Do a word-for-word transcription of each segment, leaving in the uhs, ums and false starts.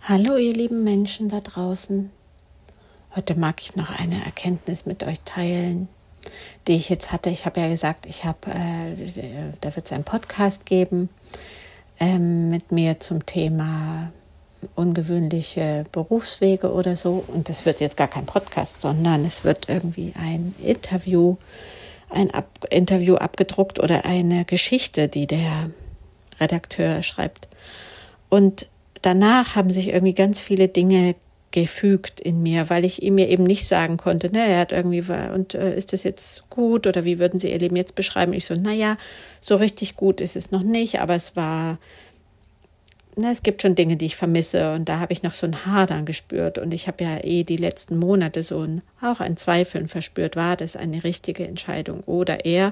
Hallo ihr lieben Menschen da draußen. Heute mag ich noch eine Erkenntnis mit euch teilen, die ich jetzt hatte. Ich habe ja gesagt, ich habe, äh, da wird es einen Podcast geben ähm, mit mir zum Thema ungewöhnliche Berufswege oder so. Und das wird jetzt gar kein Podcast, sondern es wird irgendwie ein Interview, ein Ab- Interview abgedruckt oder eine Geschichte, die der Redakteur schreibt. Und danach haben sich irgendwie ganz viele Dinge gefügt in mir, weil ich ihm mir eben nicht sagen konnte, ne, er hat irgendwie, und äh, ist das jetzt gut oder wie würden Sie Ihr Leben jetzt beschreiben? Ich so, naja, so richtig gut ist es noch nicht, aber es war, ne, es gibt schon Dinge, die ich vermisse und da habe ich noch so ein Hadern gespürt und ich habe ja eh die letzten Monate so ein, auch ein Zweifeln verspürt, war das eine richtige Entscheidung oder eher,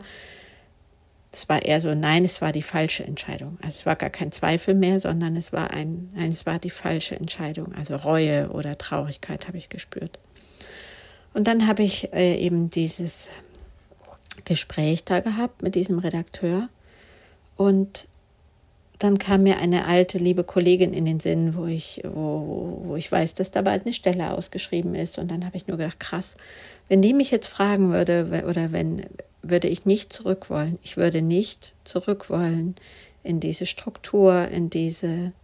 es war eher so, nein, es war die falsche Entscheidung. Also es war gar kein Zweifel mehr, sondern es war ein, nein, es war die falsche Entscheidung. Also Reue oder Traurigkeit habe ich gespürt. Und dann habe ich äh, eben dieses Gespräch da gehabt mit diesem Redakteur. Und dann kam mir eine alte, liebe Kollegin in den Sinn, wo ich, wo, wo ich weiß, dass da bald eine Stelle ausgeschrieben ist. Und dann habe ich nur gedacht, krass, wenn die mich jetzt fragen würde oder wenn... würde ich nicht zurück wollen. Ich würde nicht zurück wollen in diese Struktur, in diese,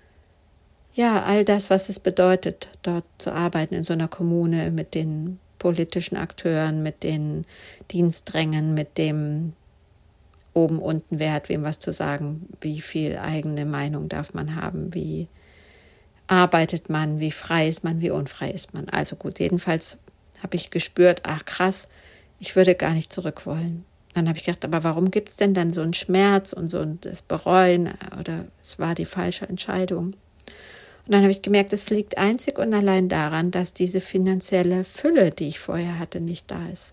ja, all das, was es bedeutet, dort zu arbeiten in so einer Kommune mit den politischen Akteuren, mit den Dienstdrängen, mit dem Oben-Unten-Wert, wem was zu sagen, wie viel eigene Meinung darf man haben, wie arbeitet man, wie frei ist man, wie unfrei ist man. Also gut, jedenfalls habe ich gespürt, ach krass, ich würde gar nicht zurück wollen. Dann habe ich gedacht, aber warum gibt es denn dann so einen Schmerz und so ein das Bereuen oder es war die falsche Entscheidung? Und dann habe ich gemerkt, es liegt einzig und allein daran, dass diese finanzielle Fülle, die ich vorher hatte, nicht da ist.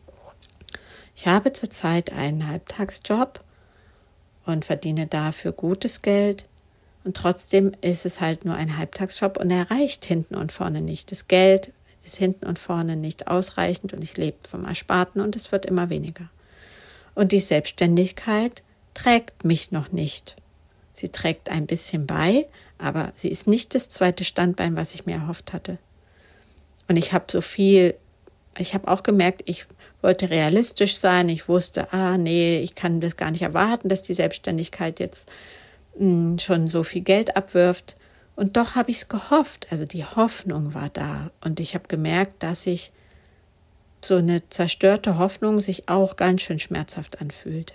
Ich habe zurzeit einen Halbtagsjob und verdiene dafür gutes Geld und trotzdem ist es halt nur ein Halbtagsjob und er reicht hinten und vorne nicht. Das Geld ist hinten und vorne nicht ausreichend und ich lebe vom Ersparten und es wird immer weniger. Und die Selbstständigkeit trägt mich noch nicht. Sie trägt ein bisschen bei, aber sie ist nicht das zweite Standbein, was ich mir erhofft hatte. Und ich habe so viel, ich habe auch gemerkt, ich wollte realistisch sein. Ich wusste, ah nee, ich kann das gar nicht erwarten, dass die Selbstständigkeit jetzt mh, schon so viel Geld abwirft. Und doch habe ich es gehofft, also die Hoffnung war da und ich habe gemerkt, dass sich so eine zerstörte Hoffnung sich auch ganz schön schmerzhaft anfühlt.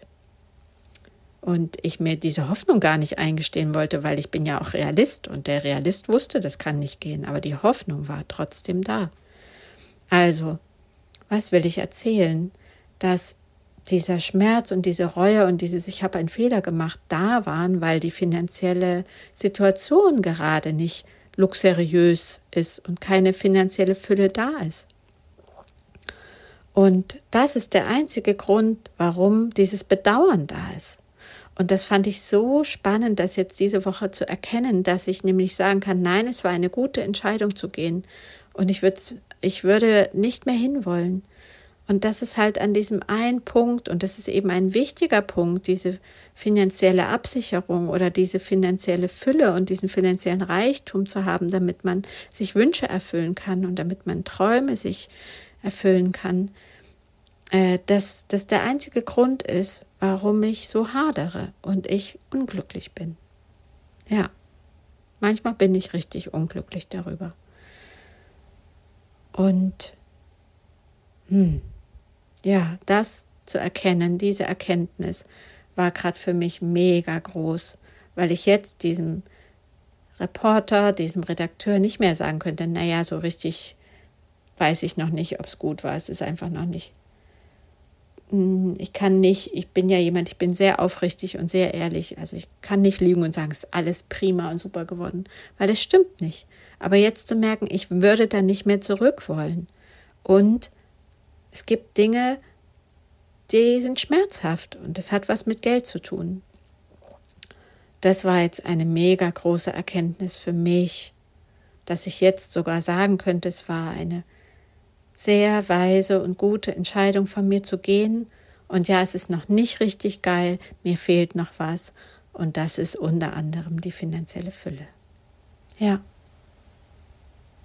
Und ich mir diese Hoffnung gar nicht eingestehen wollte, weil ich bin ja auch Realist und der Realist wusste, das kann nicht gehen, aber die Hoffnung war trotzdem da. Also, was will ich erzählen? Dass dieser Schmerz und diese Reue und dieses ich habe einen Fehler gemacht da waren, weil die finanzielle Situation gerade nicht luxuriös ist und keine finanzielle Fülle da ist. Und das ist der einzige Grund, warum dieses Bedauern da ist. Und das fand ich so spannend, das jetzt diese Woche zu erkennen, dass ich nämlich sagen kann, nein, es war eine gute Entscheidung zu gehen und ich würde, ich würde nicht mehr hinwollen. Und das ist halt an diesem einen Punkt, und das ist eben ein wichtiger Punkt, diese finanzielle Absicherung oder diese finanzielle Fülle und diesen finanziellen Reichtum zu haben, damit man sich Wünsche erfüllen kann und damit man Träume sich erfüllen kann, äh, dass das der einzige Grund ist, warum ich so hadere und ich unglücklich bin. Ja, manchmal bin ich richtig unglücklich darüber. Und hm, ja, das zu erkennen, diese Erkenntnis war gerade für mich mega groß, weil ich jetzt diesem Reporter, diesem Redakteur nicht mehr sagen könnte, naja, so richtig weiß ich noch nicht, ob es gut war, es ist einfach noch nicht. Ich kann nicht, ich bin ja jemand, ich bin sehr aufrichtig und sehr ehrlich, also ich kann nicht lügen und sagen, es ist alles prima und super geworden, weil es stimmt nicht. Aber jetzt zu merken, ich würde da nicht mehr zurück wollen und es gibt Dinge, die sind schmerzhaft und das hat was mit Geld zu tun. Das war jetzt eine mega große Erkenntnis für mich, dass ich jetzt sogar sagen könnte, es war eine sehr weise und gute Entscheidung von mir zu gehen. Und ja, es ist noch nicht richtig geil, mir fehlt noch was und das ist unter anderem die finanzielle Fülle. Ja,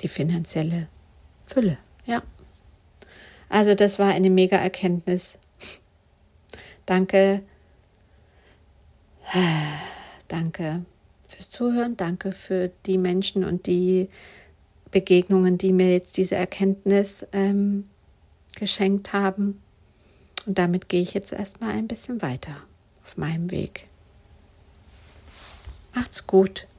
die finanzielle Fülle. Ja. Also das war eine mega Erkenntnis. Danke. Danke fürs Zuhören. Danke für die Menschen und die Begegnungen, die mir jetzt diese Erkenntnis ähm, geschenkt haben. Und damit gehe ich jetzt erstmal ein bisschen weiter auf meinem Weg. Macht's gut.